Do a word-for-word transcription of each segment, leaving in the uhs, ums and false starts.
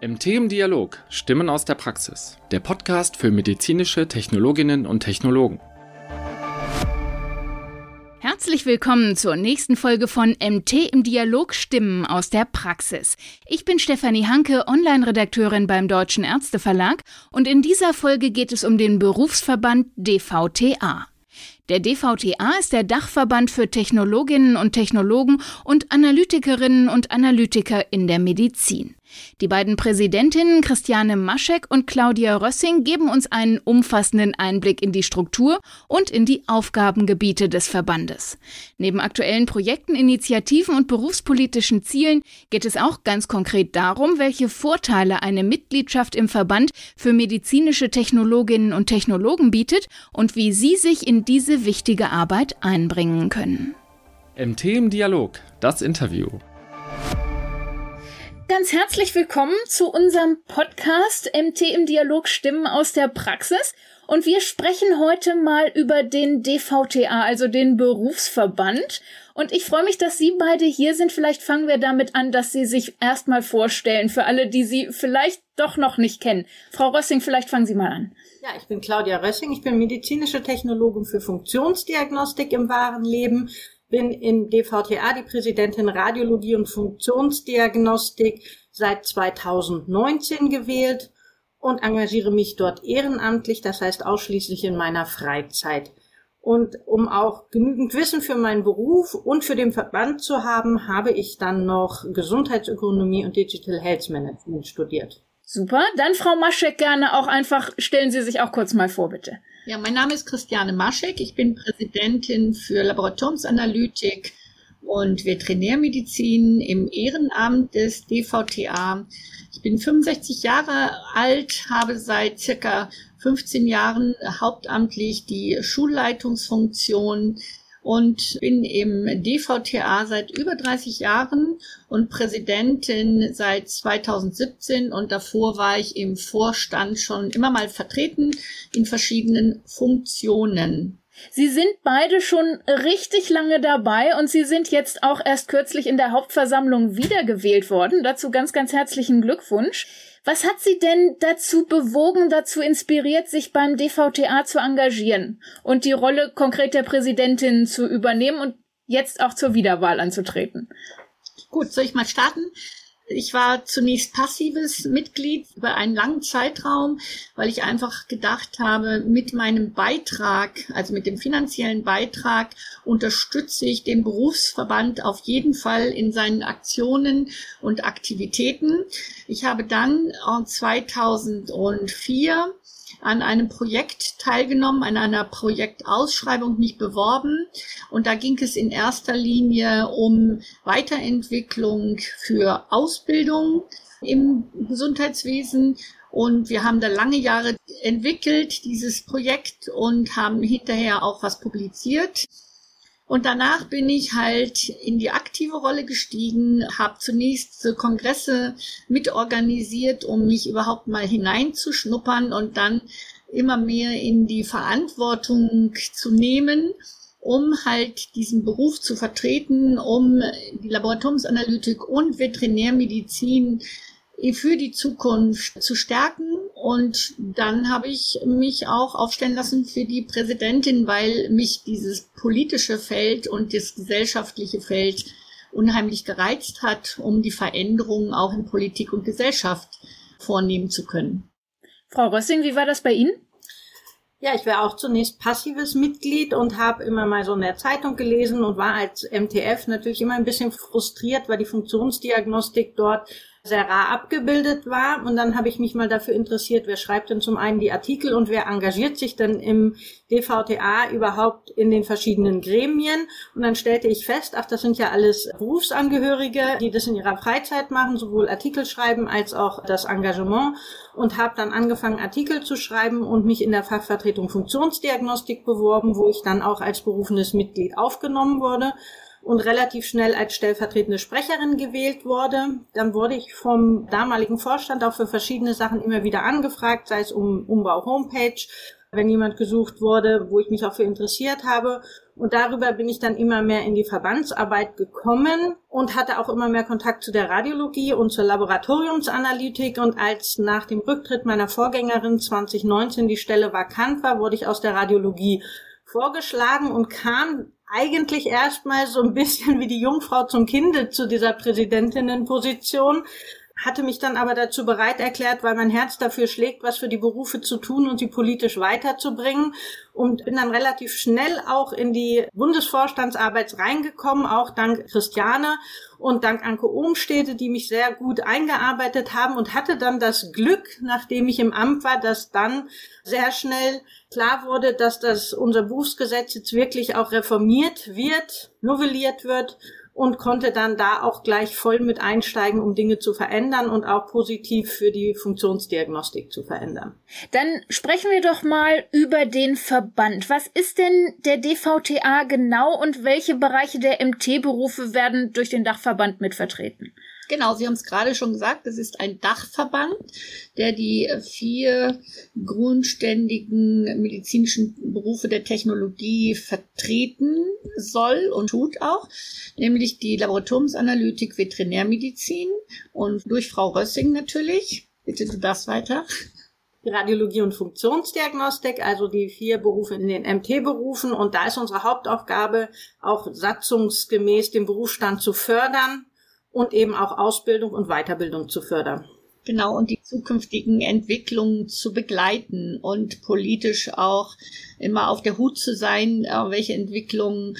M T im Dialog – Stimmen aus der Praxis. Der Podcast für medizinische Technologinnen und Technologen. Herzlich willkommen zur nächsten Folge von M T im Dialog – Stimmen aus der Praxis. Ich bin Stefanie Hanke, Online-Redakteurin beim Deutschen Ärzteverlag, und in dieser Folge geht es um den Berufsverband D V T A. Der D V T A ist der Dachverband für Technologinnen und Technologen und Analytikerinnen und Analytiker in der Medizin. Die beiden Präsidentinnen Christiane Maschek und Claudia Rössing geben uns einen umfassenden Einblick in die Struktur und in die Aufgabengebiete des Verbandes. Neben aktuellen Projekten, Initiativen und berufspolitischen Zielen geht es auch ganz konkret darum, welche Vorteile eine Mitgliedschaft im Verband für medizinische Technologinnen und Technologen bietet und wie sie sich in diese wichtige Arbeit einbringen können. M T im Dialog – das Interview. Ganz herzlich willkommen zu unserem Podcast M T im Dialog – Stimmen aus der Praxis. Und wir sprechen heute mal über den D V T A, also den Berufsverband. Und ich freue mich, dass Sie beide hier sind. Vielleicht fangen wir damit an, dass Sie sich erstmal vorstellen, für alle, die Sie vielleicht doch noch nicht kennen. Frau Rössing, vielleicht fangen Sie mal an. Ja, ich bin Claudia Rössing. Ich bin medizinische Technologin für Funktionsdiagnostik im wahren Leben. Bin in D V T A die Präsidentin Radiologie und Funktionsdiagnostik seit zweitausendneunzehn gewählt und engagiere mich dort ehrenamtlich, das heißt ausschließlich in meiner Freizeit. Und um auch genügend Wissen für meinen Beruf und für den Verband zu haben, habe ich dann noch Gesundheitsökonomie und Digital Health Management studiert. Super, dann Frau Maschek gerne auch einfach, stellen Sie sich auch kurz mal vor, bitte. Ja, mein Name ist Christiane Maschek. Ich bin Präsidentin für Laboratoriumsanalytik und Veterinärmedizin im Ehrenamt des D V T A. Ich bin fünfundsechzig Jahre alt, habe seit circa fünfzehn Jahren hauptamtlich die Schulleitungsfunktion und bin im D V T A seit über dreißig Jahren und Präsidentin seit zweitausendsiebzehn, und davor war ich im Vorstand schon immer mal vertreten in verschiedenen Funktionen. Sie sind beide schon richtig lange dabei und Sie sind jetzt auch erst kürzlich in der Hauptversammlung wiedergewählt worden. Dazu ganz, ganz herzlichen Glückwunsch. Was hat Sie denn dazu bewogen, dazu inspiriert, sich beim D V T A zu engagieren und die Rolle konkret der Präsidentin zu übernehmen und jetzt auch zur Wiederwahl anzutreten? Gut, soll ich mal starten? Ich war zunächst passives Mitglied über einen langen Zeitraum, weil ich einfach gedacht habe, mit meinem Beitrag, also mit dem finanziellen Beitrag, unterstütze ich den Berufsverband auf jeden Fall in seinen Aktionen und Aktivitäten. Ich habe dann zweitausendvier an einem Projekt teilgenommen, an einer Projektausschreibung mich beworben. Und da ging es in erster Linie um Weiterentwicklung für Ausbildung im Gesundheitswesen. Und wir haben da lange Jahre entwickelt, dieses Projekt, und haben hinterher auch was publiziert. Und danach bin ich halt in die aktive Rolle gestiegen, habe zunächst Kongresse mitorganisiert, um mich überhaupt mal hineinzuschnuppern und dann immer mehr in die Verantwortung zu nehmen, um halt diesen Beruf zu vertreten, um die Laboratoriumsanalytik und Veterinärmedizin für die Zukunft zu stärken. Und dann habe ich mich auch aufstellen lassen für die Präsidentin, weil mich dieses politische Feld und das gesellschaftliche Feld unheimlich gereizt hat, um die Veränderungen auch in Politik und Gesellschaft vornehmen zu können. Frau Rössing, wie war das bei Ihnen? Ja, ich war auch zunächst passives Mitglied und habe immer mal so in der Zeitung gelesen und war als M T F natürlich immer ein bisschen frustriert, weil die Funktionsdiagnostik dort sehr rar abgebildet war. Und dann habe ich mich mal dafür interessiert, wer schreibt denn zum einen die Artikel und wer engagiert sich denn im D V T A überhaupt in den verschiedenen Gremien. Und dann stellte ich fest, ach, das sind ja alles Berufsangehörige, die das in ihrer Freizeit machen, sowohl Artikel schreiben als auch das Engagement. Und habe dann angefangen, Artikel zu schreiben und mich in der Fachvertretung Funktionsdiagnostik beworben, wo ich dann auch als berufenes Mitglied aufgenommen wurde und relativ schnell als stellvertretende Sprecherin gewählt wurde. Dann wurde ich vom damaligen Vorstand auch für verschiedene Sachen immer wieder angefragt, sei es um Umbau Homepage, wenn jemand gesucht wurde, wo ich mich auch für interessiert habe. Und darüber bin ich dann immer mehr in die Verbandsarbeit gekommen und hatte auch immer mehr Kontakt zu der Radiologie und zur Laboratoriumsanalytik. Und als nach dem Rücktritt meiner Vorgängerin zwanzig neunzehn die Stelle vakant war, wurde ich aus der Radiologie vorgeschlagen und kam eigentlich erstmal so ein bisschen wie die Jungfrau zum Kinde zu dieser Präsidentinnenposition, hatte mich dann aber dazu bereit erklärt, weil mein Herz dafür schlägt, was für die Berufe zu tun und sie politisch weiterzubringen, und bin dann relativ schnell auch in die Bundesvorstandsarbeit reingekommen, auch dank Christiane und dank Anke Ohmstede, die mich sehr gut eingearbeitet haben, und hatte dann das Glück, nachdem ich im Amt war, dass dann sehr schnell klar wurde, dass das unser Berufsgesetz jetzt wirklich auch reformiert wird, novelliert wird, und konnte dann da auch gleich voll mit einsteigen, um Dinge zu verändern und auch positiv für die Funktionsdiagnostik zu verändern. Dann sprechen wir doch mal über den Verband. Was ist denn der D V T A genau und welche Bereiche der M T-Berufe werden durch den Dachverband mitvertreten? Genau, Sie haben es gerade schon gesagt, es ist ein Dachverband, der die vier grundständigen medizinischen Berufe der Technologie vertreten soll und tut auch, nämlich die Laboratoriumsanalytik, Veterinärmedizin und durch Frau Rössing natürlich. Bitte du das weiter. Die Radiologie und Funktionsdiagnostik, also die vier Berufe in den M T-Berufen. Und da ist unsere Hauptaufgabe, auch satzungsgemäß den Berufsstand zu fördern und eben auch Ausbildung und Weiterbildung zu fördern. Genau, und die zukünftigen Entwicklungen zu begleiten und politisch auch immer auf der Hut zu sein, welche Entwicklungen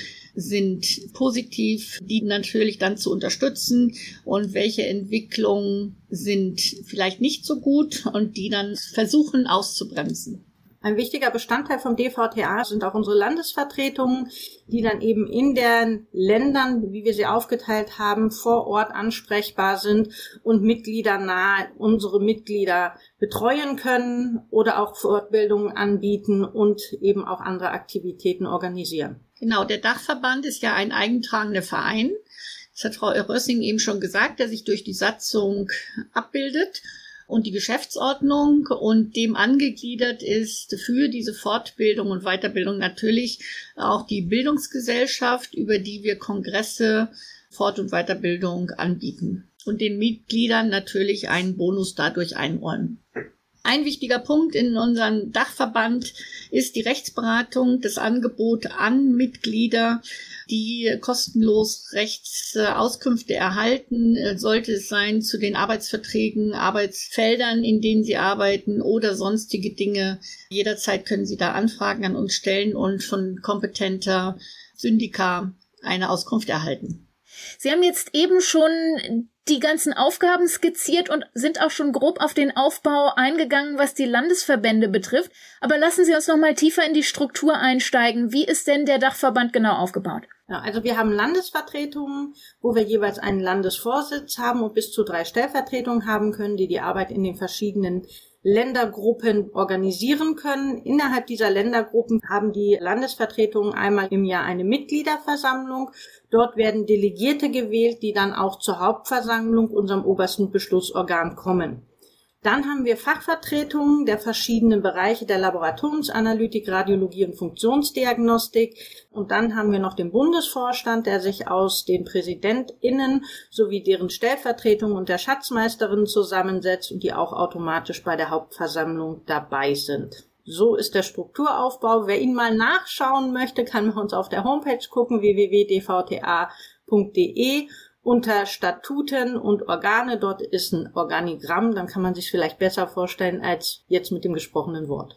sind positiv, die natürlich dann zu unterstützen, und welche Entwicklungen sind vielleicht nicht so gut und die dann versuchen auszubremsen. Ein wichtiger Bestandteil vom D V T A sind auch unsere Landesvertretungen, die dann eben in den Ländern, wie wir sie aufgeteilt haben, vor Ort ansprechbar sind und mitgliedernah unsere Mitglieder betreuen können oder auch Fortbildungen anbieten und eben auch andere Aktivitäten organisieren. Genau, der Dachverband ist ja ein eingetragener Verein. Das hat Frau Rössing eben schon gesagt, der sich durch die Satzung abbildet und die Geschäftsordnung, und dem angegliedert ist für diese Fortbildung und Weiterbildung natürlich auch die Bildungsgesellschaft, über die wir Kongresse, Fort- und Weiterbildung anbieten und den Mitgliedern natürlich einen Bonus dadurch einräumen. Ein wichtiger Punkt in unserem Dachverband ist die Rechtsberatung, das Angebot an Mitglieder, die kostenlos Rechtsauskünfte erhalten, sollte es sein zu den Arbeitsverträgen, Arbeitsfeldern, in denen sie arbeiten oder sonstige Dinge. Jederzeit können Sie da Anfragen an uns stellen und von kompetenter Syndika eine Auskunft erhalten. Sie haben jetzt eben schon die ganzen Aufgaben skizziert und sind auch schon grob auf den Aufbau eingegangen, was die Landesverbände betrifft. Aber lassen Sie uns noch mal tiefer in die Struktur einsteigen. Wie ist denn der Dachverband genau aufgebaut? Ja, also wir haben Landesvertretungen, wo wir jeweils einen Landesvorsitz haben und bis zu drei Stellvertretungen haben können, die die Arbeit in den verschiedenen Ländergruppen organisieren können. Innerhalb dieser Ländergruppen haben die Landesvertretungen einmal im Jahr eine Mitgliederversammlung. Dort werden Delegierte gewählt, die dann auch zur Hauptversammlung, unserem obersten Beschlussorgan, kommen. Dann haben wir Fachvertretungen der verschiedenen Bereiche der Laboratoriumsanalytik, Radiologie und Funktionsdiagnostik. Und dann haben wir noch den Bundesvorstand, der sich aus den PräsidentInnen sowie deren Stellvertretungen und der Schatzmeisterin zusammensetzt und die auch automatisch bei der Hauptversammlung dabei sind. So ist der Strukturaufbau. Wer ihn mal nachschauen möchte, kann bei uns auf der Homepage gucken, w w w punkt d v t a punkt d e. Unter Statuten und Organe, dort ist ein Organigramm, dann kann man sich vielleicht besser vorstellen als jetzt mit dem gesprochenen Wort.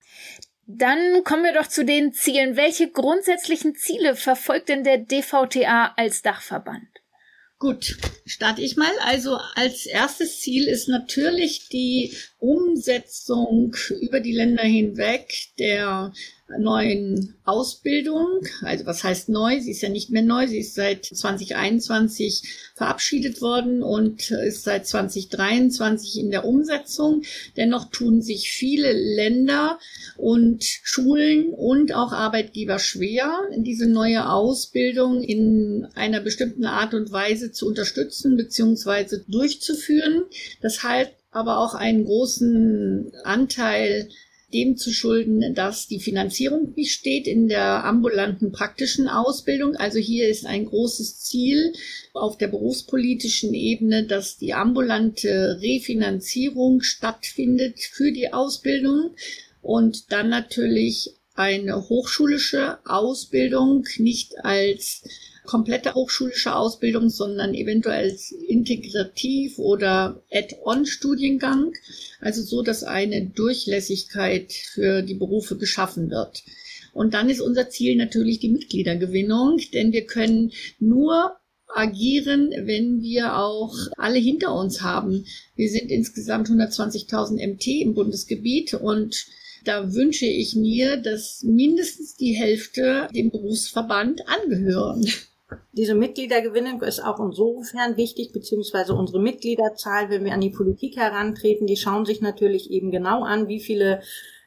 Dann kommen wir doch zu den Zielen. Welche grundsätzlichen Ziele verfolgt denn der D V T A als Dachverband? Gut, starte ich mal. Also als erstes Ziel ist natürlich die Umsetzung über die Länder hinweg der neuen Ausbildung. Also was heißt neu? Sie ist ja nicht mehr neu. Sie ist seit zwanzig einundzwanzig verabschiedet worden und ist seit zwanzig dreiundzwanzig in der Umsetzung. Dennoch tun sich viele Länder und Schulen und auch Arbeitgeber schwer, diese neue Ausbildung in einer bestimmten Art und Weise zu unterstützen bzw. durchzuführen. Das hat aber auch einen großen Anteil dem zu schulden, dass die Finanzierung nicht steht in der ambulanten praktischen Ausbildung. Also hier ist ein großes Ziel auf der berufspolitischen Ebene, dass die ambulante Refinanzierung stattfindet für die Ausbildung und dann natürlich eine hochschulische Ausbildung, nicht als komplette hochschulische Ausbildung, sondern eventuell als Integrativ- oder Add-on-Studiengang, also so, dass eine Durchlässigkeit für die Berufe geschaffen wird. Und dann ist unser Ziel natürlich die Mitgliedergewinnung, denn wir können nur agieren, wenn wir auch alle hinter uns haben. Wir sind insgesamt hundertzwanzigtausend M T im Bundesgebiet und da wünsche ich mir, dass mindestens die Hälfte dem Berufsverband angehören. Diese Mitgliedergewinnung ist auch insofern wichtig, beziehungsweise unsere Mitgliederzahl, wenn wir an die Politik herantreten, die schauen sich natürlich eben genau an, wie viele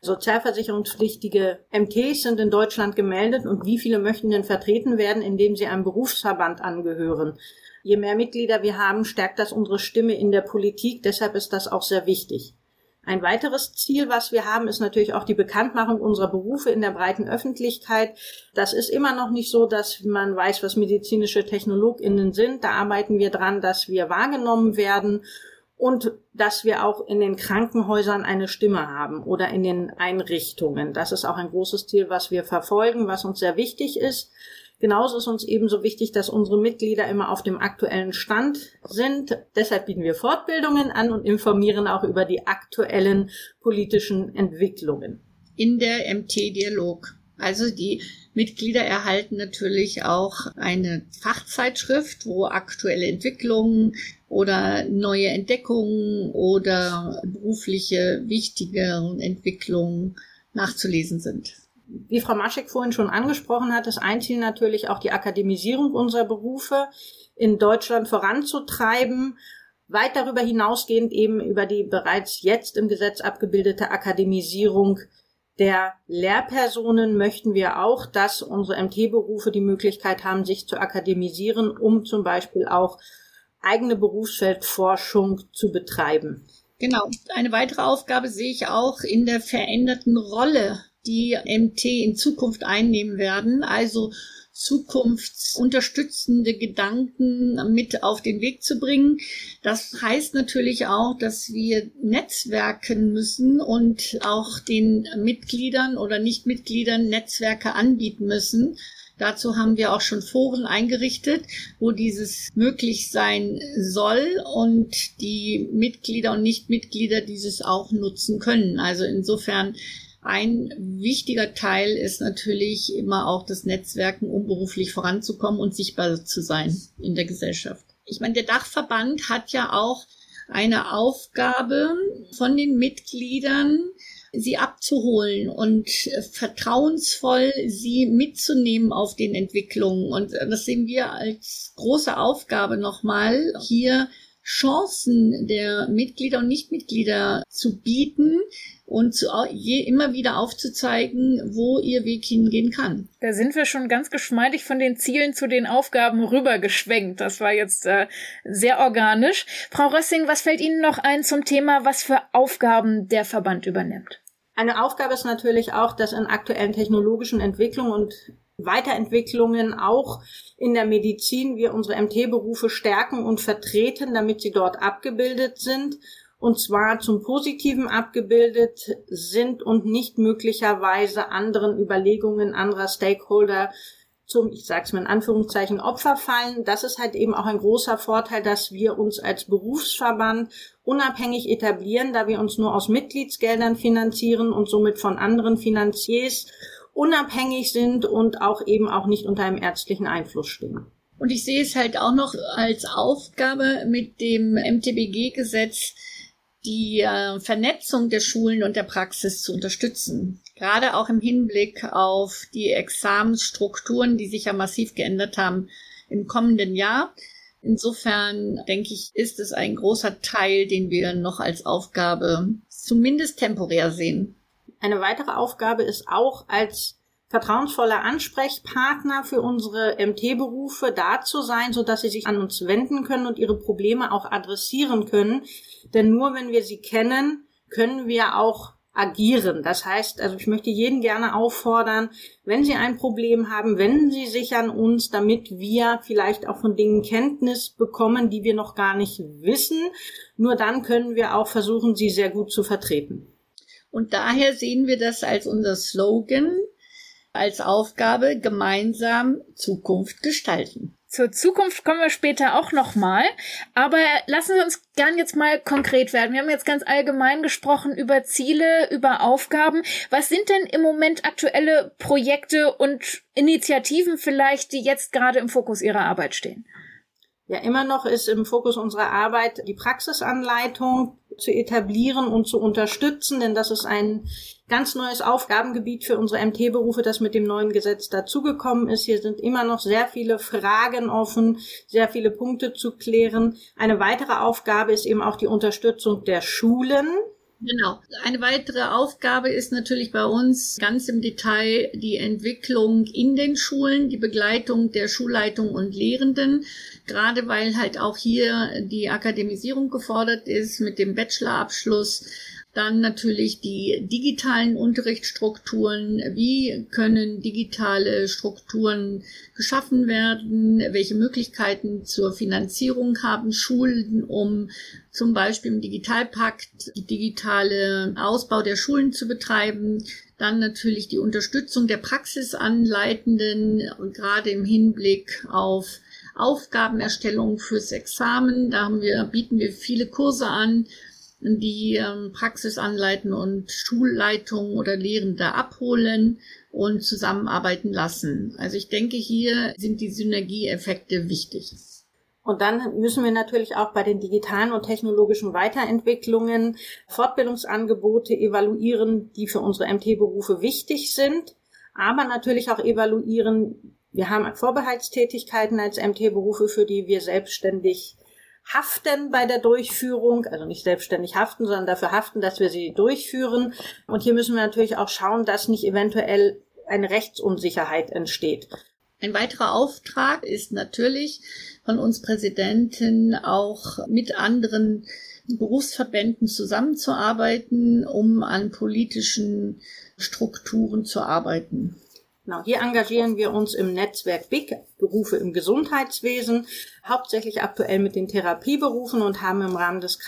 sozialversicherungspflichtige M Ts sind in Deutschland gemeldet und wie viele möchten denn vertreten werden, indem sie einem Berufsverband angehören. Je mehr Mitglieder wir haben, stärkt das unsere Stimme in der Politik, deshalb ist das auch sehr wichtig. Ein weiteres Ziel, was wir haben, ist natürlich auch die Bekanntmachung unserer Berufe in der breiten Öffentlichkeit. Das ist immer noch nicht so, dass man weiß, was medizinische TechnologInnen sind. Da arbeiten wir dran, dass wir wahrgenommen werden und dass wir auch in den Krankenhäusern eine Stimme haben oder in den Einrichtungen. Das ist auch ein großes Ziel, was wir verfolgen, was uns sehr wichtig ist. Genauso ist uns ebenso wichtig, dass unsere Mitglieder immer auf dem aktuellen Stand sind. Deshalb bieten wir Fortbildungen an und informieren auch über die aktuellen politischen Entwicklungen. In der M T-Dialog. Also die Mitglieder erhalten natürlich auch eine Fachzeitschrift, wo aktuelle Entwicklungen oder neue Entdeckungen oder berufliche wichtige Entwicklungen nachzulesen sind. Wie Frau Maschek vorhin schon angesprochen hat, ist ein Ziel natürlich auch die Akademisierung unserer Berufe in Deutschland voranzutreiben. Weit darüber hinausgehend eben über die bereits jetzt im Gesetz abgebildete Akademisierung der Lehrpersonen möchten wir auch, dass unsere M T-Berufe die Möglichkeit haben, sich zu akademisieren, um zum Beispiel auch eigene Berufsfeldforschung zu betreiben. Genau. Eine weitere Aufgabe sehe ich auch in der veränderten Rolle, die M T in Zukunft einnehmen werden, also zukunftsunterstützende Gedanken mit auf den Weg zu bringen. Das heißt natürlich auch, dass wir netzwerken müssen und auch den Mitgliedern oder Nichtmitgliedern Netzwerke anbieten müssen. Dazu haben wir auch schon Foren eingerichtet, wo dieses möglich sein soll und die Mitglieder und Nichtmitglieder dieses auch nutzen können. Also insofern ein wichtiger Teil ist natürlich immer auch das Netzwerken, um beruflich voranzukommen und sichtbar zu sein in der Gesellschaft. Ich meine, der Dachverband hat ja auch eine Aufgabe von den Mitgliedern, sie abzuholen und vertrauensvoll sie mitzunehmen auf den Entwicklungen. Und das sehen wir als große Aufgabe nochmal, hier Chancen der Mitglieder und Nichtmitglieder zu bieten und zu, je, immer wieder aufzuzeigen, wo ihr Weg hingehen kann. Da sind wir schon ganz geschmeidig von den Zielen zu den Aufgaben rübergeschwenkt. Das war jetzt äh, sehr organisch. Frau Rössing, was fällt Ihnen noch ein zum Thema, was für Aufgaben der Verband übernimmt? Eine Aufgabe ist natürlich auch, dass in aktuellen technologischen Entwicklungen und Weiterentwicklungen auch in der Medizin wir unsere M T-Berufe stärken und vertreten, damit sie dort abgebildet sind. Und zwar zum Positiven abgebildet sind und nicht möglicherweise anderen Überlegungen anderer Stakeholder zum, ich sag's mal in Anführungszeichen, Opfer fallen. Das ist halt eben auch ein großer Vorteil, dass wir uns als Berufsverband unabhängig etablieren, da wir uns nur aus Mitgliedsgeldern finanzieren und somit von anderen Finanziers unabhängig sind und auch eben auch nicht unter einem ärztlichen Einfluss stehen. Und ich sehe es halt auch noch als Aufgabe mit dem M T B G-Gesetz, die äh, Vernetzung der Schulen und der Praxis zu unterstützen. Gerade auch im Hinblick auf die Examensstrukturen, die sich ja massiv geändert haben im kommenden Jahr. Insofern, denke ich, ist es ein großer Teil, den wir noch als Aufgabe zumindest temporär sehen. Eine weitere Aufgabe ist auch, als vertrauensvoller Ansprechpartner für unsere M T-Berufe da zu sein, sodass sie sich an uns wenden können und ihre Probleme auch adressieren können. Denn nur wenn wir sie kennen, können wir auch agieren. Das heißt, also ich möchte jeden gerne auffordern, wenn Sie ein Problem haben, wenden Sie sich an uns, damit wir vielleicht auch von Dingen Kenntnis bekommen, die wir noch gar nicht wissen. Nur dann können wir auch versuchen, sie sehr gut zu vertreten. Und daher sehen wir das als unser Slogan, als Aufgabe, gemeinsam Zukunft gestalten. Zur Zukunft kommen wir später auch nochmal, aber lassen Sie uns gern jetzt mal konkret werden. Wir haben jetzt ganz allgemein gesprochen über Ziele, über Aufgaben. Was sind denn im Moment aktuelle Projekte und Initiativen vielleicht, die jetzt gerade im Fokus Ihrer Arbeit stehen? Ja, immer noch ist im Fokus unserer Arbeit die Praxisanleitung zu etablieren und zu unterstützen, denn das ist ein ganz neues Aufgabengebiet für unsere M T-Berufe, das mit dem neuen Gesetz dazugekommen ist. Hier sind immer noch sehr viele Fragen offen, sehr viele Punkte zu klären. Eine weitere Aufgabe ist eben auch die Unterstützung der Schulen. Genau. Eine weitere Aufgabe ist natürlich bei uns ganz im Detail die Entwicklung in den Schulen, die Begleitung der Schulleitung und Lehrenden, gerade weil halt auch hier die Akademisierung gefordert ist mit dem Bachelorabschluss. Dann natürlich die digitalen Unterrichtsstrukturen. Wie können digitale Strukturen geschaffen werden? Welche Möglichkeiten zur Finanzierung haben Schulen, um zum Beispiel im Digitalpakt die digitale Ausbau der Schulen zu betreiben? Dann natürlich die Unterstützung der Praxisanleitenden, gerade im Hinblick auf Aufgabenerstellung fürs Examen. Da haben wir, bieten wir viele Kurse an, die ähm, Praxisanleiten und Schulleitungen oder Lehrende abholen und zusammenarbeiten lassen. Also ich denke, hier sind die Synergieeffekte wichtig. Und dann müssen wir natürlich auch bei den digitalen und technologischen Weiterentwicklungen Fortbildungsangebote evaluieren, die für unsere M T-Berufe wichtig sind, aber natürlich auch evaluieren, wir haben Vorbehaltstätigkeiten als M T-Berufe, für die wir selbstständig haften bei der Durchführung, also nicht selbstständig haften, sondern dafür haften, dass wir sie durchführen. Und hier müssen wir natürlich auch schauen, dass nicht eventuell eine Rechtsunsicherheit entsteht. Ein weiterer Auftrag ist natürlich von uns Präsidenten auch mit anderen Berufsverbänden zusammenzuarbeiten, um an politischen Strukturen zu arbeiten. Genau, hier engagieren wir uns im Netzwerk B I C, Berufe im Gesundheitswesen, hauptsächlich aktuell mit den Therapieberufen und haben im Rahmen des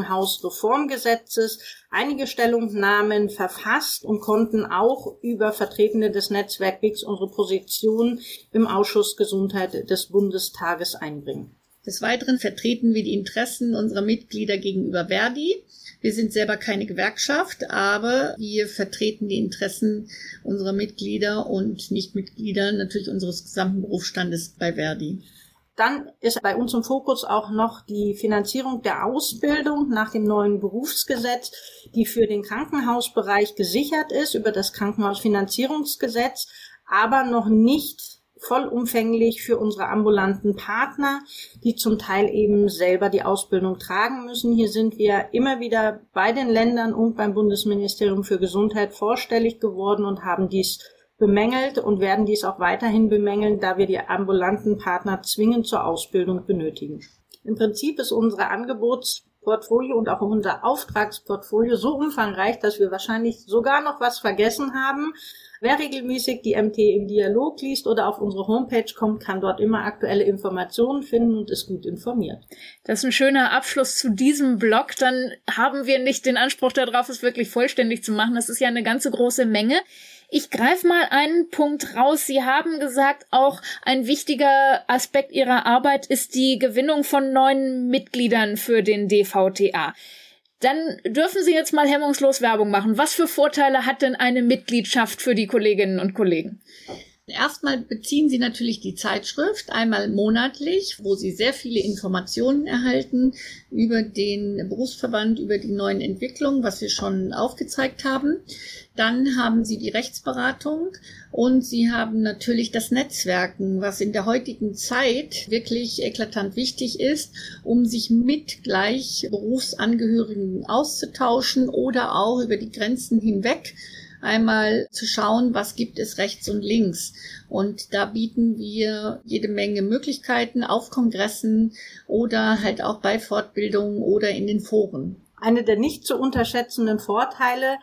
Krankenhausreformgesetzes einige Stellungnahmen verfasst und konnten auch über Vertretene des Netzwerk B I C unsere Position im Ausschuss Gesundheit des Bundestages einbringen. Des Weiteren vertreten wir die Interessen unserer Mitglieder gegenüber Verdi. Wir sind selber keine Gewerkschaft, aber wir vertreten die Interessen unserer Mitglieder und Nichtmitglieder, natürlich unseres gesamten Berufsstandes bei Verdi. Dann ist bei uns im Fokus auch noch die Finanzierung der Ausbildung nach dem neuen Berufsgesetz, die für den Krankenhausbereich gesichert ist über das Krankenhausfinanzierungsgesetz, aber noch nicht vollumfänglich für unsere ambulanten Partner, die zum Teil eben selber die Ausbildung tragen müssen. Hier sind wir immer wieder bei den Ländern und beim Bundesministerium für Gesundheit vorstellig geworden und haben dies bemängelt und werden dies auch weiterhin bemängeln, da wir die ambulanten Partner zwingend zur Ausbildung benötigen. Im Prinzip ist unsere Angebotsportfolio und auch unser Auftragsportfolio so umfangreich, dass wir wahrscheinlich sogar noch was vergessen haben. Wer regelmäßig die M T im Dialog liest oder auf unsere Homepage kommt, kann dort immer aktuelle Informationen finden und ist gut informiert. Das ist ein schöner Abschluss zu diesem Blog. Dann haben wir nicht den Anspruch darauf, es wirklich vollständig zu machen. Das ist ja eine ganze große Menge. Ich greife mal einen Punkt raus. Sie haben gesagt, auch ein wichtiger Aspekt Ihrer Arbeit ist die Gewinnung von neuen Mitgliedern für den D V T A. Dann dürfen Sie jetzt mal hemmungslos Werbung machen. Was für Vorteile hat denn eine Mitgliedschaft für die Kolleginnen und Kollegen? Erstmal beziehen Sie natürlich die Zeitschrift einmal monatlich, wo Sie sehr viele Informationen erhalten über den Berufsverband, über die neuen Entwicklungen, was wir schon aufgezeigt haben. Dann haben Sie die Rechtsberatung und Sie haben natürlich das Netzwerken, was in der heutigen Zeit wirklich eklatant wichtig ist, um sich mit gleich Berufsangehörigen auszutauschen oder auch über die Grenzen hinweg einmal zu schauen, was gibt es rechts und links. Und da bieten wir jede Menge Möglichkeiten auf Kongressen oder halt auch bei Fortbildungen oder in den Foren. Eine der nicht zu unterschätzenden Vorteile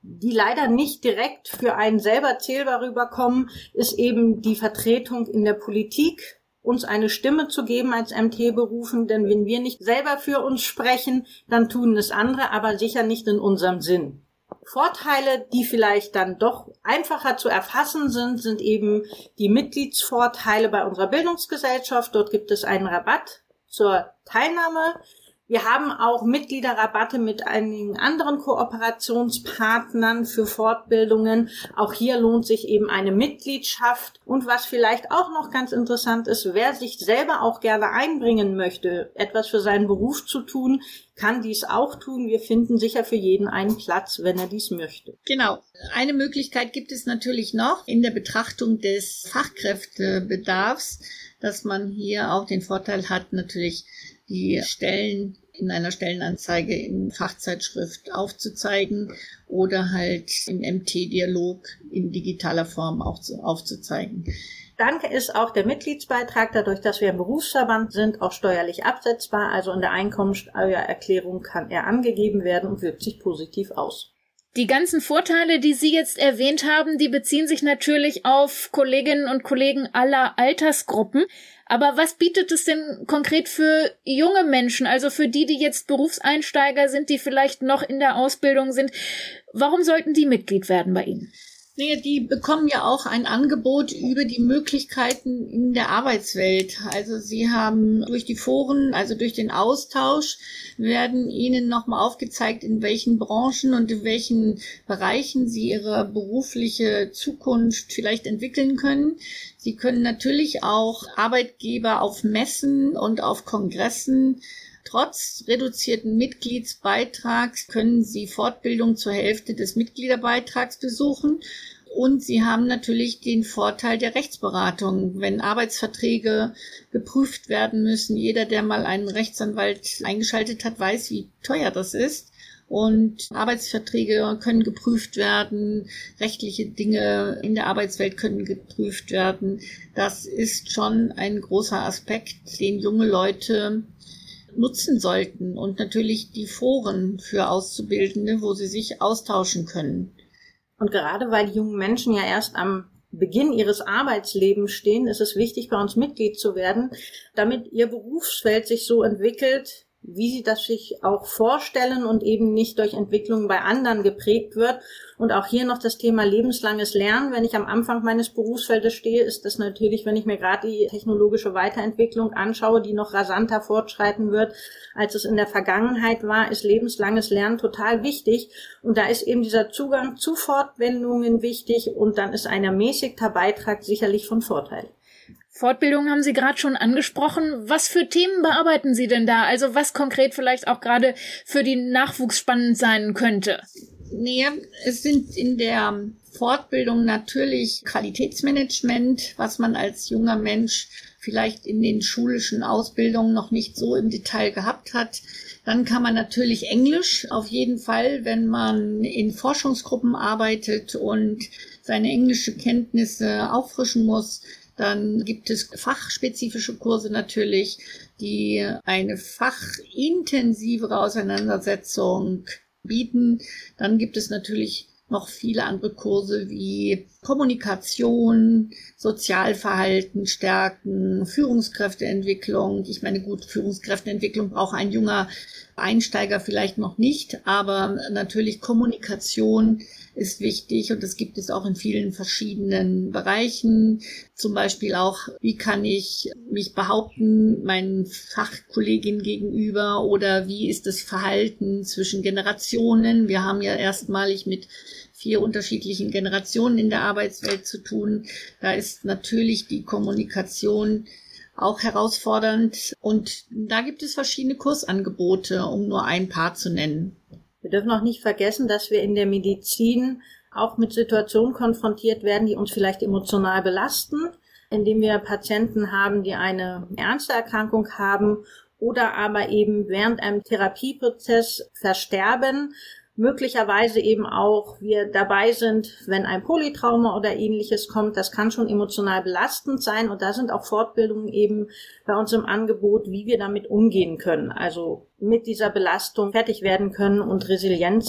die leider nicht direkt für einen selber zählbar rüberkommen, ist eben die Vertretung in der Politik, uns eine Stimme zu geben als M T berufen, denn wenn wir nicht selber für uns sprechen, dann tun es andere, aber sicher nicht in unserem Sinn. Vorteile, die vielleicht dann doch einfacher zu erfassen sind, sind eben die Mitgliedsvorteile bei unserer Bildungsgesellschaft. Dort gibt es einen Rabatt zur Teilnahme. Wir haben auch Mitgliederrabatte mit einigen anderen Kooperationspartnern für Fortbildungen. Auch hier lohnt sich eben eine Mitgliedschaft. Und was vielleicht auch noch ganz interessant ist, wer sich selber auch gerne einbringen möchte, etwas für seinen Beruf zu tun, kann dies auch tun. Wir finden sicher für jeden einen Platz, wenn er dies möchte. Genau. Eine Möglichkeit gibt es natürlich noch in der Betrachtung des Fachkräftebedarfs, dass man hier auch den Vorteil hat, natürlich die Stellen in einer Stellenanzeige in Fachzeitschrift aufzuzeigen oder halt im M T-Dialog in digitaler Form auch zu, aufzuzeigen. Dann ist auch der Mitgliedsbeitrag, dadurch, dass wir ein Berufsverband sind, auch steuerlich absetzbar. Also in der Einkommensteuererklärung kann er angegeben werden und wirkt sich positiv aus. Die ganzen Vorteile, die Sie jetzt erwähnt haben, die beziehen sich natürlich auf Kolleginnen und Kollegen aller Altersgruppen. Aber was bietet es denn konkret für junge Menschen, also für die, die jetzt Berufseinsteiger sind, die vielleicht noch in der Ausbildung sind? Warum sollten die Mitglied werden bei Ihnen? Nee, die bekommen ja auch ein Angebot über die Möglichkeiten in der Arbeitswelt. Also sie haben durch die Foren, also durch den Austausch, werden ihnen nochmal aufgezeigt, in welchen Branchen und in welchen Bereichen sie ihre berufliche Zukunft vielleicht entwickeln können. Sie können natürlich auch Arbeitgeber auf Messen und auf Kongressen trotz reduzierten Mitgliedsbeitrags können Sie Fortbildung zur Hälfte des Mitgliederbeitrags besuchen. Und Sie haben natürlich den Vorteil der Rechtsberatung, wenn Arbeitsverträge geprüft werden müssen. Jeder, der mal einen Rechtsanwalt eingeschaltet hat, weiß, wie teuer das ist. Und Arbeitsverträge können geprüft werden, rechtliche Dinge in der Arbeitswelt können geprüft werden. Das ist schon ein großer Aspekt, den junge Leute nutzen sollten und natürlich die Foren für Auszubildende, wo sie sich austauschen können. Und gerade weil die jungen Menschen ja erst am Beginn ihres Arbeitslebens stehen, ist es wichtig, bei uns Mitglied zu werden, damit ihr Berufsfeld sich so entwickelt, wie sie das sich auch vorstellen und eben nicht durch Entwicklungen bei anderen geprägt wird. Und auch hier noch das Thema lebenslanges Lernen. Wenn ich am Anfang meines Berufsfeldes stehe, ist das natürlich, wenn ich mir gerade die technologische Weiterentwicklung anschaue, die noch rasanter fortschreiten wird, als es in der Vergangenheit war, ist lebenslanges Lernen total wichtig. Und da ist eben dieser Zugang zu Fortbildungen wichtig und dann ist ein ermäßigter Beitrag sicherlich von Vorteil. Fortbildung haben Sie gerade schon angesprochen. Was für Themen bearbeiten Sie denn da? Also was konkret vielleicht auch gerade für den Nachwuchs spannend sein könnte? Nee, es sind in der Fortbildung natürlich Qualitätsmanagement, was man als junger Mensch vielleicht in den schulischen Ausbildungen noch nicht so im Detail gehabt hat. Dann kann man natürlich Englisch, auf jeden Fall, wenn man in Forschungsgruppen arbeitet und seine englische Kenntnisse auffrischen muss. Dann gibt es fachspezifische Kurse natürlich, die eine fachintensivere Auseinandersetzung bieten. Dann gibt es natürlich noch viele andere Kurse wie Kommunikation, Sozialverhalten stärken, Führungskräfteentwicklung. Ich meine, gut, Führungskräfteentwicklung braucht ein junger Einsteiger vielleicht noch nicht, aber natürlich Kommunikation ist wichtig und das gibt es auch in vielen verschiedenen Bereichen. Zum Beispiel auch, wie kann ich mich behaupten meinen Fachkolleginnen gegenüber oder wie ist das Verhalten zwischen Generationen? Wir haben ja erstmalig mit vier unterschiedlichen Generationen in der Arbeitswelt zu tun. Da ist natürlich die Kommunikation auch herausfordernd und da gibt es verschiedene Kursangebote, um nur ein paar zu nennen. Wir dürfen auch nicht vergessen, dass wir in der Medizin auch mit Situationen konfrontiert werden, die uns vielleicht emotional belasten, indem wir Patienten haben, die eine ernste Erkrankung haben oder aber eben während einem Therapieprozess versterben. Möglicherweise eben auch wir dabei sind, wenn ein Polytrauma oder ähnliches kommt. Das kann schon emotional belastend sein und da sind auch Fortbildungen eben bei uns im Angebot, wie wir damit umgehen können. Also mit dieser Belastung fertig werden können und Resilienz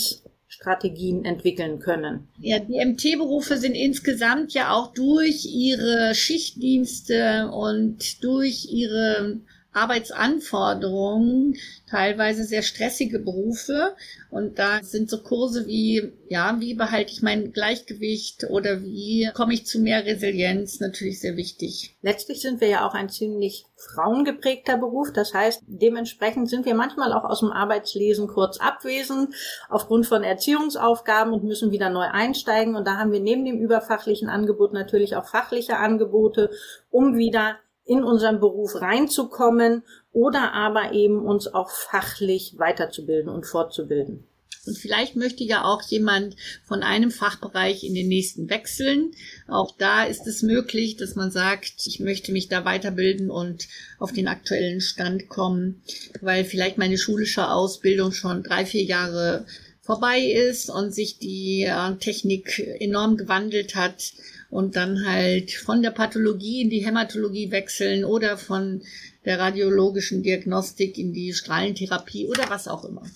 Strategien entwickeln können. Ja, die M T-Berufe sind insgesamt ja auch durch ihre Schichtdienste und durch ihre Arbeitsanforderungen teilweise sehr stressige Berufe. Und da sind so Kurse wie, ja, wie behalte ich mein Gleichgewicht oder wie komme ich zu mehr Resilienz natürlich sehr wichtig. Letztlich sind wir ja auch ein ziemlich frauengeprägter Beruf. Das heißt, dementsprechend sind wir manchmal auch aus dem Arbeitslesen kurz abwesend aufgrund von Erziehungsaufgaben und müssen wieder neu einsteigen. Und da haben wir neben dem überfachlichen Angebot natürlich auch fachliche Angebote, um wieder in unseren Beruf reinzukommen oder aber eben uns auch fachlich weiterzubilden und fortzubilden. Und vielleicht möchte ja auch jemand von einem Fachbereich in den nächsten wechseln. Auch da ist es möglich, dass man sagt, ich möchte mich da weiterbilden und auf den aktuellen Stand kommen, weil vielleicht meine schulische Ausbildung schon drei, vier Jahre vorbei ist und sich die äh, Technik enorm gewandelt hat. Und dann halt von der Pathologie in die Hämatologie wechseln oder von der radiologischen Diagnostik in die Strahlentherapie oder was auch immer.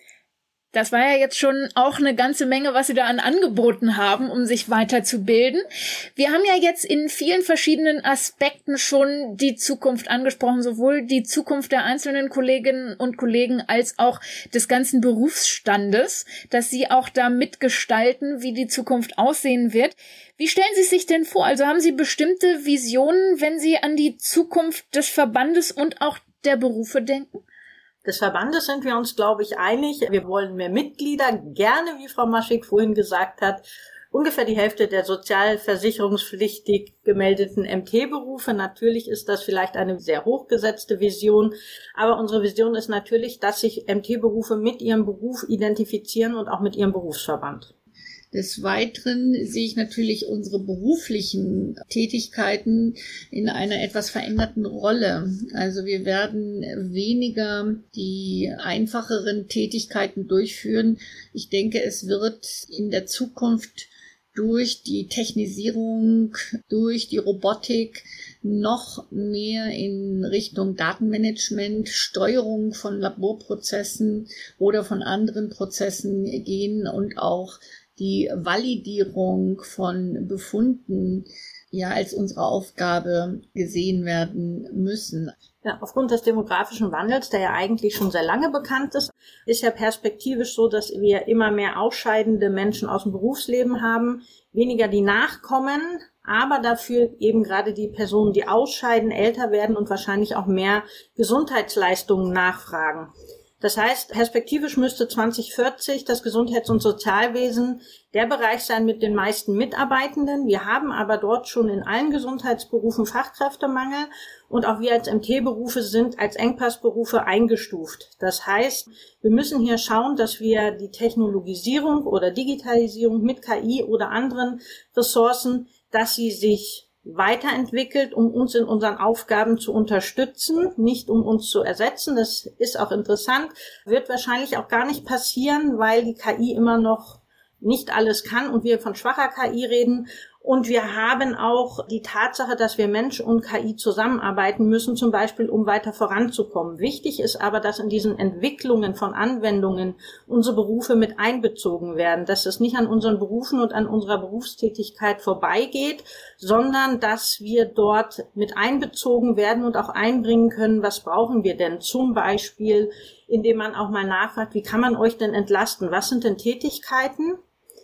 Das war ja jetzt schon auch eine ganze Menge, was Sie da an Angeboten haben, um sich weiterzubilden. Wir haben ja jetzt in vielen verschiedenen Aspekten schon die Zukunft angesprochen, sowohl die Zukunft der einzelnen Kolleginnen und Kollegen als auch des ganzen Berufsstandes, dass Sie auch da mitgestalten, wie die Zukunft aussehen wird. Wie stellen Sie sich denn vor? Also haben Sie bestimmte Visionen, wenn Sie an die Zukunft des Verbandes und auch der Berufe denken? Des Verbandes sind wir uns, glaube ich, einig. Wir wollen mehr Mitglieder, gerne, wie Frau Maschig vorhin gesagt hat, ungefähr die Hälfte der sozialversicherungspflichtig gemeldeten M T-Berufe. Natürlich ist das vielleicht eine sehr hochgesetzte Vision, aber unsere Vision ist natürlich, dass sich M T-Berufe mit ihrem Beruf identifizieren und auch mit ihrem Berufsverband. Des Weiteren sehe ich natürlich unsere beruflichen Tätigkeiten in einer etwas veränderten Rolle. Also wir werden weniger die einfacheren Tätigkeiten durchführen. Ich denke, es wird in der Zukunft durch die Technisierung, durch die Robotik noch mehr in Richtung Datenmanagement, Steuerung von Laborprozessen oder von anderen Prozessen gehen und auch die Validierung von Befunden ja als unsere Aufgabe gesehen werden müssen. Ja, aufgrund des demografischen Wandels, der ja eigentlich schon sehr lange bekannt ist, ist ja perspektivisch so, dass wir immer mehr ausscheidende Menschen aus dem Berufsleben haben, weniger die nachkommen, aber dafür eben gerade die Personen, die ausscheiden, älter werden und wahrscheinlich auch mehr Gesundheitsleistungen nachfragen. Das heißt, perspektivisch müsste zwanzig vierzig das Gesundheits- und Sozialwesen der Bereich sein mit den meisten Mitarbeitenden. Wir haben aber dort schon in allen Gesundheitsberufen Fachkräftemangel und auch wir als M T-Berufe sind als Engpassberufe eingestuft. Das heißt, wir müssen hier schauen, dass wir die Technologisierung oder Digitalisierung mit K I oder anderen Ressourcen, dass sie sich weiterentwickelt, um uns in unseren Aufgaben zu unterstützen, nicht um uns zu ersetzen. Das ist auch interessant, wird wahrscheinlich auch gar nicht passieren, weil die K I immer noch nicht alles kann und wir von schwacher K I reden. Und wir haben auch die Tatsache, dass wir Mensch und K I zusammenarbeiten müssen, zum Beispiel, um weiter voranzukommen. Wichtig ist aber, dass in diesen Entwicklungen von Anwendungen unsere Berufe mit einbezogen werden, dass es nicht an unseren Berufen und an unserer Berufstätigkeit vorbeigeht, sondern dass wir dort mit einbezogen werden und auch einbringen können, was brauchen wir denn? Zum Beispiel, indem man auch mal nachfragt, wie kann man euch denn entlasten? Was sind denn Tätigkeiten,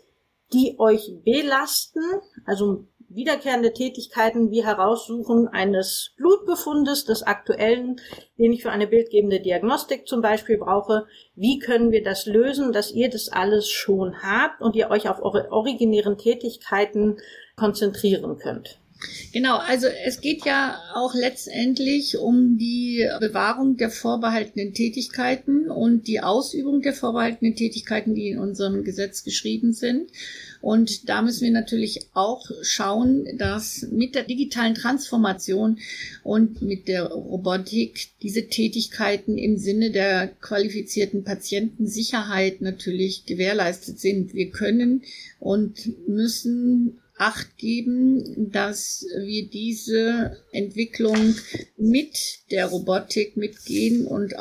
die euch belasten, also wiederkehrende Tätigkeiten wie Heraussuchen eines Blutbefundes, des aktuellen, den ich für eine bildgebende Diagnostik zum Beispiel brauche. Wie können wir das lösen, dass ihr das alles schon habt und ihr euch auf eure originären Tätigkeiten konzentrieren könnt? Genau, also es geht ja auch letztendlich um die Bewahrung der vorbehaltenen Tätigkeiten und die Ausübung der vorbehaltenen Tätigkeiten, die in unserem Gesetz geschrieben sind. Und da müssen wir natürlich auch schauen, dass mit der digitalen Transformation und mit der Robotik diese Tätigkeiten im Sinne der qualifizierten Patientensicherheit natürlich gewährleistet sind. Wir können und müssen Acht geben, dass wir diese Entwicklung mit der Robotik mitgehen und auch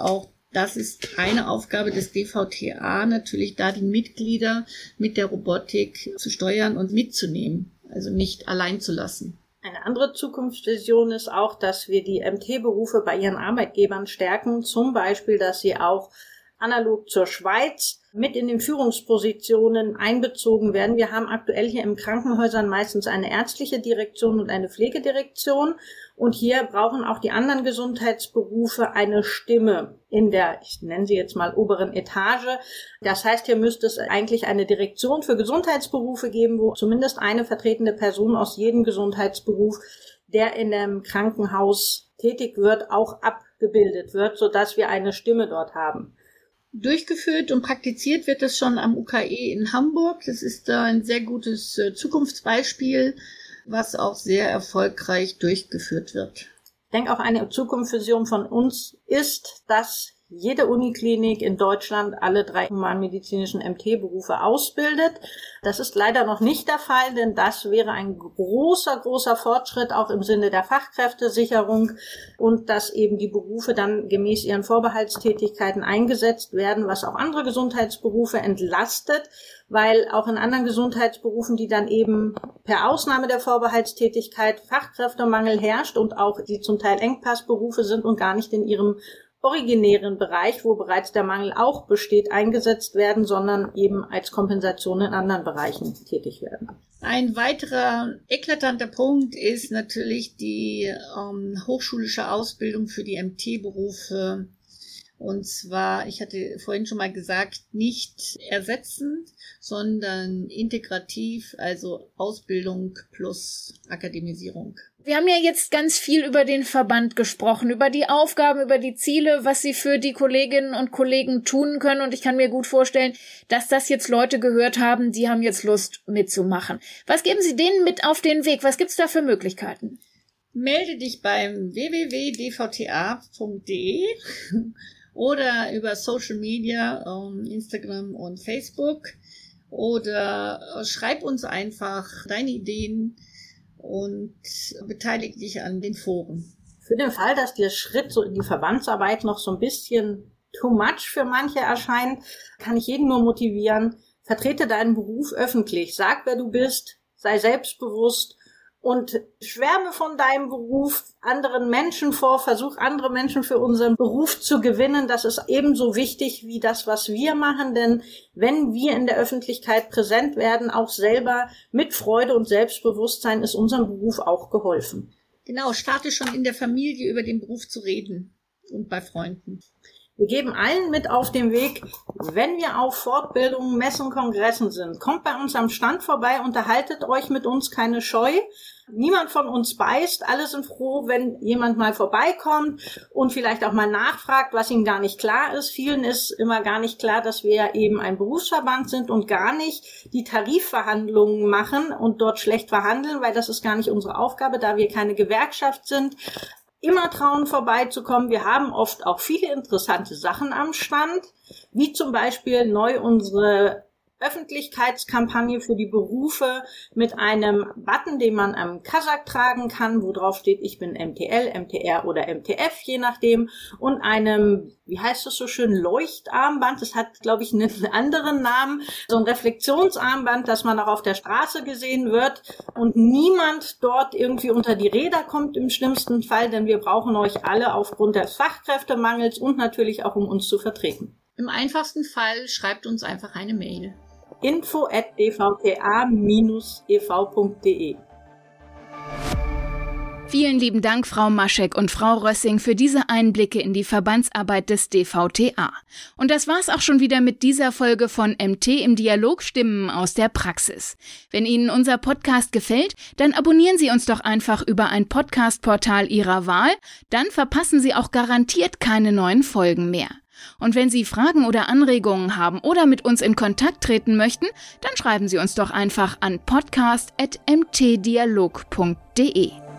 Das ist eine Aufgabe des D V T A, natürlich da die Mitglieder mit der Robotik zu steuern und mitzunehmen, also nicht allein zu lassen. Eine andere Zukunftsvision ist auch, dass wir die M T-Berufe bei ihren Arbeitgebern stärken, zum Beispiel, dass sie auch analog zur Schweiz mit in den Führungspositionen einbezogen werden. Wir haben aktuell hier in Krankenhäusern meistens eine ärztliche Direktion und eine Pflegedirektion. Und hier brauchen auch die anderen Gesundheitsberufe eine Stimme in der, ich nenne sie jetzt mal, oberen Etage. Das heißt, hier müsste es eigentlich eine Direktion für Gesundheitsberufe geben, wo zumindest eine vertretende Person aus jedem Gesundheitsberuf, der in einem Krankenhaus tätig wird, auch abgebildet wird, sodass wir eine Stimme dort haben. Durchgeführt und praktiziert wird es schon am U K E in Hamburg. Das ist da ein sehr gutes äh, Zukunftsbeispiel, was auch sehr erfolgreich durchgeführt wird. Ich denke, auch eine Zukunftsvision von uns ist, dass jede Uniklinik in Deutschland alle drei humanmedizinischen M T-Berufe ausbildet. Das ist leider noch nicht der Fall, denn das wäre ein großer, großer Fortschritt auch im Sinne der Fachkräftesicherung und dass eben die Berufe dann gemäß ihren Vorbehaltstätigkeiten eingesetzt werden, was auch andere Gesundheitsberufe entlastet, weil auch in anderen Gesundheitsberufen, die dann eben per Ausnahme der Vorbehaltstätigkeit Fachkräftemangel herrscht und auch die zum Teil Engpassberufe sind und gar nicht in ihrem originären Bereich, wo bereits der Mangel auch besteht, eingesetzt werden, sondern eben als Kompensation in anderen Bereichen tätig werden. Ein weiterer eklatanter Punkt ist natürlich die ähm, hochschulische Ausbildung für die M T-Berufe. Und zwar, ich hatte vorhin schon mal gesagt, nicht ersetzend, sondern integrativ, also Ausbildung plus Akademisierung. Wir haben ja jetzt ganz viel über den Verband gesprochen, über die Aufgaben, über die Ziele, was sie für die Kolleginnen und Kollegen tun können. Und ich kann mir gut vorstellen, dass das jetzt Leute gehört haben, die haben jetzt Lust mitzumachen. Was geben Sie denen mit auf den Weg? Was gibt's da für Möglichkeiten? Melde dich beim w w w punkt d v t a punkt d e oder über Social Media, um Instagram und Facebook, oder schreib uns einfach deine Ideen und beteilige dich an den Foren. Für den Fall, dass der Schritt so in die Verbandsarbeit noch so ein bisschen too much für manche erscheint, kann ich jeden nur motivieren, vertrete deinen Beruf öffentlich, sag, wer du bist, sei selbstbewusst und schwärme von deinem Beruf anderen Menschen vor, versuch andere Menschen für unseren Beruf zu gewinnen. Das ist ebenso wichtig wie das, was wir machen, denn wenn wir in der Öffentlichkeit präsent werden, auch selber mit Freude und Selbstbewusstsein, ist unserem Beruf auch geholfen. Genau, starte schon in der Familie über den Beruf zu reden und bei Freunden. Wir geben allen mit auf den Weg, wenn wir auf Fortbildungen, Messen, Kongressen sind, kommt bei uns am Stand vorbei, unterhaltet euch mit uns, keine Scheu. Niemand von uns beißt, alle sind froh, wenn jemand mal vorbeikommt und vielleicht auch mal nachfragt, was ihnen gar nicht klar ist. Vielen ist immer gar nicht klar, dass wir ja eben ein Berufsverband sind und gar nicht die Tarifverhandlungen machen und dort schlecht verhandeln, weil das ist gar nicht unsere Aufgabe, da wir keine Gewerkschaft sind. Immer trauen, vorbeizukommen. Wir haben oft auch viele interessante Sachen am Stand, wie zum Beispiel neu unsere Öffentlichkeitskampagne für die Berufe mit einem Button, den man am Kasach tragen kann, wo drauf steht, ich bin M T L, M T R oder M T F, je nachdem, und einem, wie heißt das so schön, Leuchtarmband, das hat, glaube ich, einen anderen Namen, so ein Reflexionsarmband, dass man auch auf der Straße gesehen wird und niemand dort irgendwie unter die Räder kommt im schlimmsten Fall, denn wir brauchen euch alle aufgrund des Fachkräftemangels und natürlich auch, um uns zu vertreten. Im einfachsten Fall schreibt uns einfach eine Mail. info at d v t a dash e v punkt d e. Vielen lieben Dank, Frau Maschek und Frau Rössing, für diese Einblicke in die Verbandsarbeit des D V T A. Und das war's auch schon wieder mit dieser Folge von M T im Dialog, Stimmen aus der Praxis. Wenn Ihnen unser Podcast gefällt, dann abonnieren Sie uns doch einfach über ein Podcast-Portal Ihrer Wahl, dann verpassen Sie auch garantiert keine neuen Folgen mehr. Und wenn Sie Fragen oder Anregungen haben oder mit uns in Kontakt treten möchten, dann schreiben Sie uns doch einfach an podcast at m t dialog punkt d e.